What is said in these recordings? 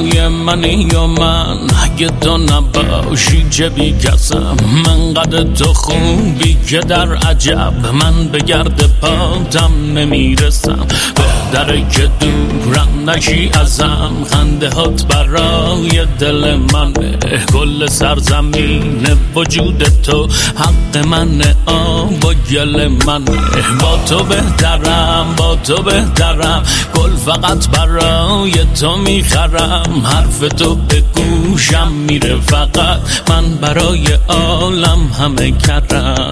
برای منی یا من، اگه تو نباشی چه بی کسم. من قد تو خوبی که در عجب، من به گرد پاتم نمیرسم. بهتره که دورم نشی ازم، خنده هات برای دل منه. کل سرزمین وجود تو حق منه، آب و گل منه. با تو بهترم، با تو بهترم، گل فقط برای تو میخرم. حرف تو به گوشم میره فقط، من برای عالم همه کرم.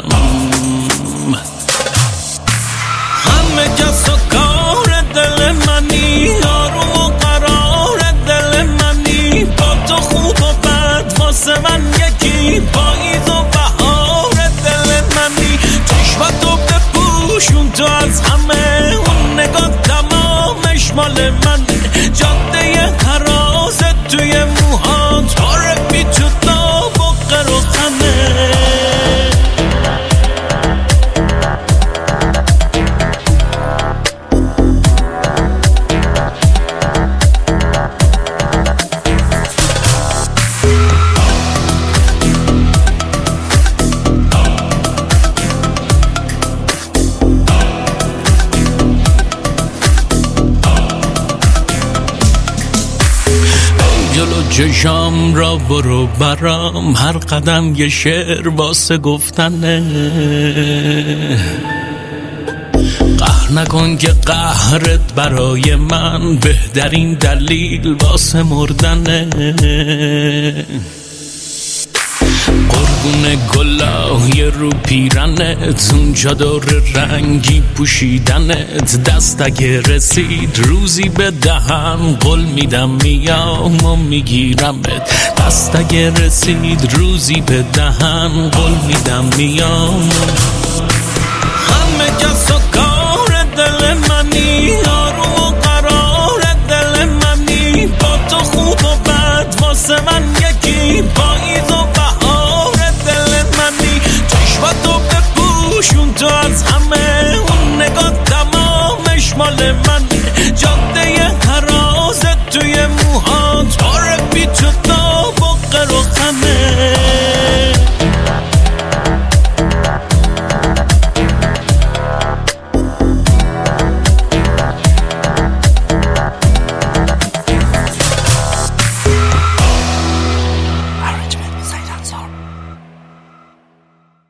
همه کس و کار دل منی، آروم و قرار دل منی. با تو خوب و بد واسه من یکی، پاییز و بهار دل منی. چشماتو بپوشون تو از همه، اون نگاه تمامش مال منه. جاده حراست توی موهات، پاره بی تو داب و قر و خنه. جلو چشام را برو برام، هر قدم یه شعر واسه گفتنه. قهر نکن که قهرت برای من بهترین دلیل واسه مردنه. قربون گلای رو پیرنت، اون چادر رنگی پوشیدنت. دست اگه رسید روزی به دهن، قول میدم میام و میگیرمت. دست اگه رسید روزی به دهن، قول میدم میام.